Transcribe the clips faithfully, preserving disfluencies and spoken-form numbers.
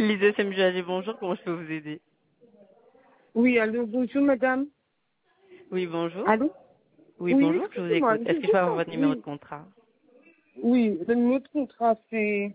Les S M G A G, bonjour, comment je peux vous aider? Oui, allô, bonjour madame. Oui, bonjour. Allô? Oui, Oui, bonjour, je vous excusez-moi. écoute. Est-ce je- que je peux avoir je- votre numéro de Oui, contrat? oui, le numéro de contrat c'est,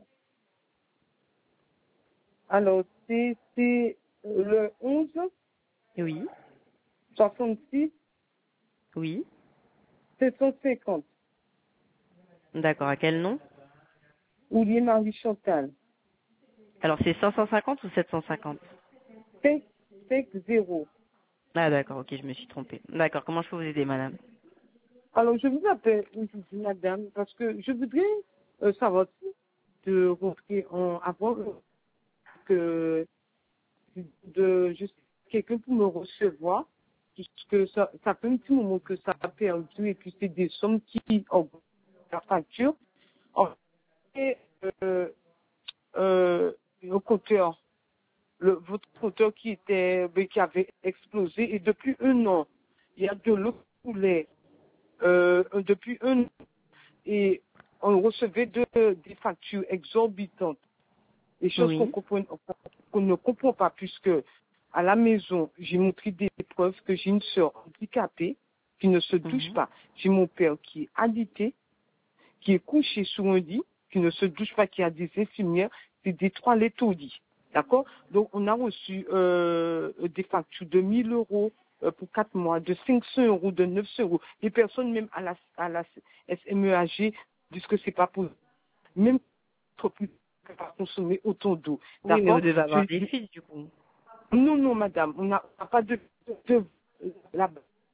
alors c'est c'est, euh, le onze Oui, soixante-six oui. sept cent cinquante. D'accord, à quel nom? Oulier Marie Chantal. Alors, c'est cinq cent cinquante ou sept cent cinquante? cinq cinq zéro. Ah, d'accord, ok, je me suis trompée. D'accord, comment je peux vous aider, madame? Alors je vous appelle aujourd'hui madame parce que je voudrais euh, savoir si de rentrer en avant que de juste quelqu'un pour me recevoir, puisque ça, ça fait un petit moment que ça a perdu et puis c'est des sommes qui augmentent la facture. En fait, euh, euh, le compteur, le, votre compteur qui était, ben, qui avait explosé et depuis un an, il y a de l'eau qui coulait, euh, depuis un an et on recevait de, des factures exorbitantes. Des choses qu'on Oui. comprend- qu'on ne comprend pas puisque à la maison, j'ai montré des preuves que j'ai une sœur handicapée qui ne se douche Mhm. pas. J'ai mon père qui est alité, qui est couché sur un lit, qui ne se douche pas, qui a des infirmières, c'est des trois léthodis. D'accord? Donc, on a reçu euh, des factures de mille euros euh, pour quatre mois, de cinq cents euros, de neuf cents euros. Les personnes, même à la, à la S M E A G, disent que c'est pas possible. Même l'entreprise ne peut pas consommer autant d'eau. Oui, mais vous D'accord? devez avoir Je- des fuites, du coup. Non, non, madame, on n'a on n'a pas de, de, la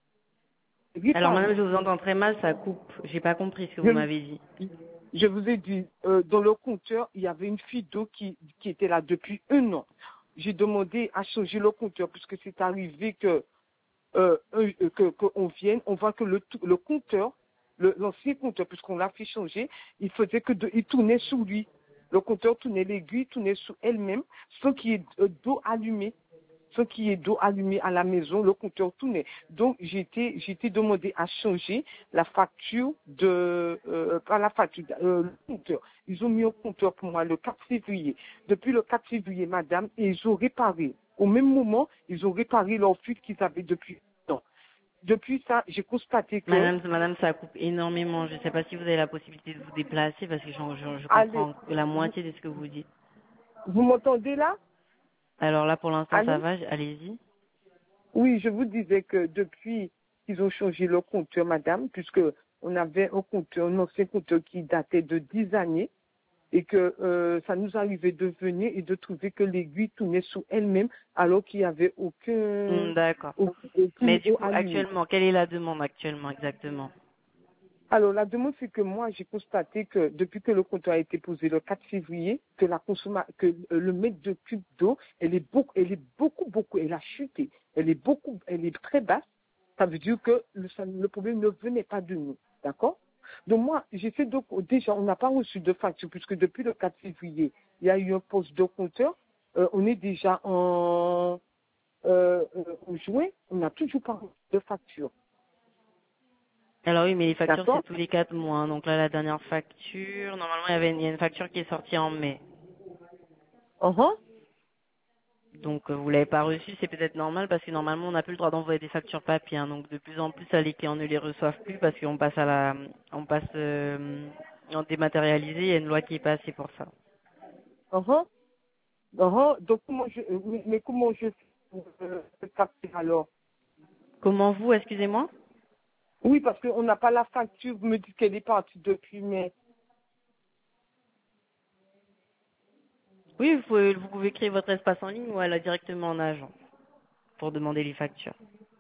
Alors, madame, réparée. je vous entends très mal, ça coupe. J'ai pas compris ce que vous Je, m'avez dit. je vous ai dit, euh, dans le compteur, il y avait une fuite d'eau qui, qui était là depuis un an. J'ai demandé à changer le compteur puisque c'est arrivé que euh, euh, que qu'on vienne, on voit que le, tou- le compteur, le- l'ancien compteur, puisqu'on l'a fait changer, il faisait que de, il tournait sous lui. Le compteur tournait l'aiguille, tournait sous elle-même, sans qu'il y ait euh, d'eau allumée. Sans qu'il y ait d'eau allumée à la maison, le compteur tournait. Donc j'ai été, j'ai été demandé à changer la facture de, euh, pas la facture, euh, le compteur. Ils ont mis un compteur pour moi le quatre février. Depuis le quatre février, madame, et ils ont réparé. Au même moment, ils ont réparé leur fuite qu'ils avaient depuis un an. Depuis ça, j'ai constaté que, Madame, madame, ça coupe énormément. Je ne sais pas si vous avez la possibilité de vous déplacer parce que je, je, je allez, comprends la vous, moitié de ce que vous dites. vous m'entendez là? Alors là, pour l'instant, ça Allô? va. Allez-y. Oui, je vous disais que depuis qu'ils ont changé le compteur, madame, puisque on avait un compteur, un ancien compteur qui datait de dix années, et que euh, ça nous arrivait de venir et de trouver que l'aiguille tournait sous elle-même alors qu'il n'y avait aucun, Hmm, d'accord. au- Mais aucune du eau coup, allumée. actuellement, quelle est la demande actuellement exactement? Alors la demande, c'est que moi, j'ai constaté que depuis que le compteur a été posé le quatre février, que la consomma que euh, le mètre de cube d'eau, elle est beaucoup, elle est beaucoup, beaucoup, elle a chuté. Elle est beaucoup, elle est très basse. Ça veut dire que le, ça- le problème ne venait pas de nous. D'accord? Donc moi, j'ai fait donc, déjà, on n'a pas reçu de facture puisque depuis le quatre février, il y a eu un poste de compteur. Euh, on est déjà en, euh, euh, en juin, on n'a toujours pas reçu de facture. Alors oui, mais les factures, c'est D'accord? tous les quatre mois. Donc là, la dernière facture, normalement, il y avait une, il y a une facture qui est sortie en mai. Uh-huh. Donc euh, vous l'avez pas reçue, c'est peut-être normal parce que normalement, on n'a plus le droit d'envoyer des factures papier. Hein. Donc de plus en plus, ça, les clients ne les reçoivent plus parce qu'on passe à la, on passe euh, en dématérialisé. Il y a une loi qui est passée pour ça. Uh-huh. Uh-huh. Donc, comment je, euh, mais, mais comment je fais pour euh, cette facture alors? Comment vous, excusez-moi? Oui, parce qu'on n'a pas la facture, vous me dites qu'elle est partie depuis mai. Oui, vous pouvez, vous pouvez créer votre espace en ligne ou aller directement en agent pour demander les factures.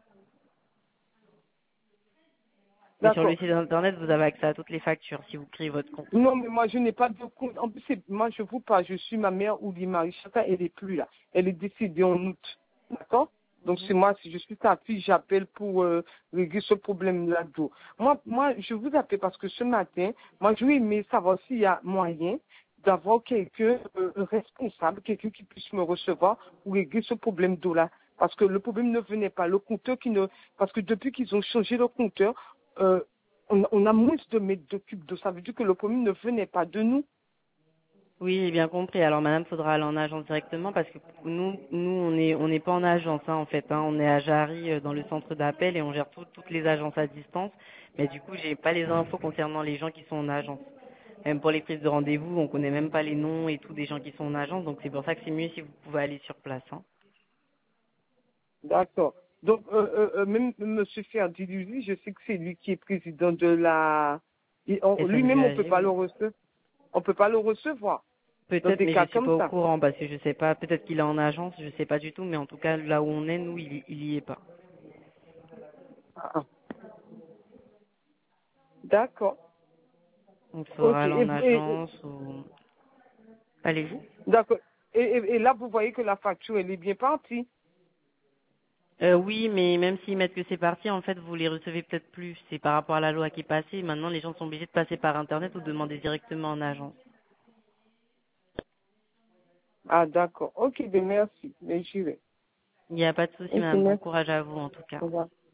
Mais sur le D'accord. site internet, vous avez accès à toutes les factures si vous créez votre compte. Non, mais moi, je n'ai pas de compte. En plus, c'est- moi, je vous parle, je suis ma mère ou Marie Chata, elle n'est plus là. Elle est décédée en août. D'accord? Donc, c'est moi, si je suis sa fille, j'appelle pour euh, régler ce problème-là d'eau. Moi, moi, je vous appelle parce que ce matin, moi, je vais aimer savoir s'il y a moyen d'avoir quelqu'un euh, responsable, quelqu'un qui puisse me recevoir pour régler ce problème d'eau-là. Parce que le problème ne venait pas. Le compteur qui ne, parce que depuis qu'ils ont changé le compteur, euh, on, on a moins de mètres de cubes d'eau. Ça veut dire que le problème ne venait pas de nous. Oui, j'ai bien compris. Alors, madame, faudra aller en agence directement parce que nous, nous, on est, on n'est pas en agence, hein, en fait. Hein. On est à Jarry, euh, dans le centre d'appel et on gère tout- toutes les agences à distance. Mais du coup, j'ai pas les infos concernant les gens qui sont en agence. Même pour les prises de rendez-vous, on connaît même pas les noms et tout des gens qui sont en agence. Donc, c'est pour ça que c'est mieux si vous pouvez aller sur place. Hein. D'accord. Donc, euh, euh, euh, même M. Ferdiluzi, je sais que c'est lui qui est président de la... et on- Lui-même, on peut S N V A G, pas le oui. recevoir. On peut pas le recevoir dans Peut-être, des mais je cas suis comme pas au ça. courant parce que je sais pas. Peut-être qu'il est en agence, je sais pas du tout. Mais en tout cas, là où on est, nous, il, il y est pas. Ah, ah. D'accord. Donc, il faudra Ok. aller Et, en vous- et- et- agence ou... Allez-y. d'accord. Et, et- et là, vous voyez que la facture, elle est bien partie. Euh, oui, mais même s'ils mettent que c'est parti, en fait, vous les recevez peut-être plus. C'est par rapport à la loi qui est passée. Maintenant, les gens sont obligés de passer par Internet ou de demander directement en agence. Ah, d'accord. Ok, ben merci. Mais j'irai. Il n'y a pas de souci, Ok, madame. Bon merci. courage à vous, en tout Au cas. revoir.